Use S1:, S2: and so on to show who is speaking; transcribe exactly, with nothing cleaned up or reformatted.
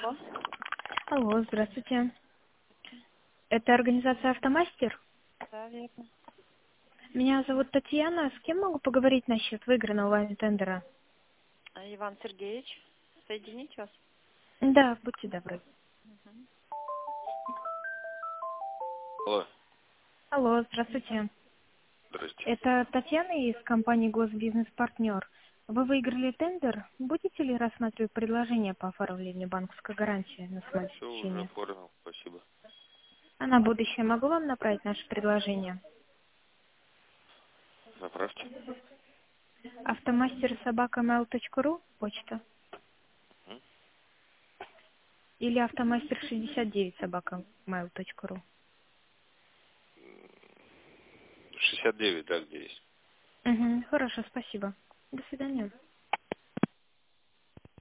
S1: Алло.
S2: Алло, здравствуйте. Это организация «Автомастер»?
S1: Да, верно.
S2: Меня зовут Татьяна. С кем могу поговорить насчет выигранного вами тендера?
S1: А, Иван Сергеевич, соединить вас?
S2: Да, будьте добры.
S3: Алло,
S2: Алло, здравствуйте.
S3: здрасте.
S2: Это Татьяна из компании «Госбизнес-партнер». Вы выиграли тендер. Будете ли рассматривать предложение по оформлению банковской гарантии на
S3: Все уже
S2: самообеспечение?
S3: оформил, спасибо.
S2: А на будущее могу вам направить наше предложение?
S3: Направьте.
S2: Автомастер собака mail точка ру, почта.
S3: М?
S2: Или автомастер шестьдесят девять собака mail точка ру.
S3: шестьдесят девять, да, где есть?
S2: Угу, хорошо, спасибо. До свидания.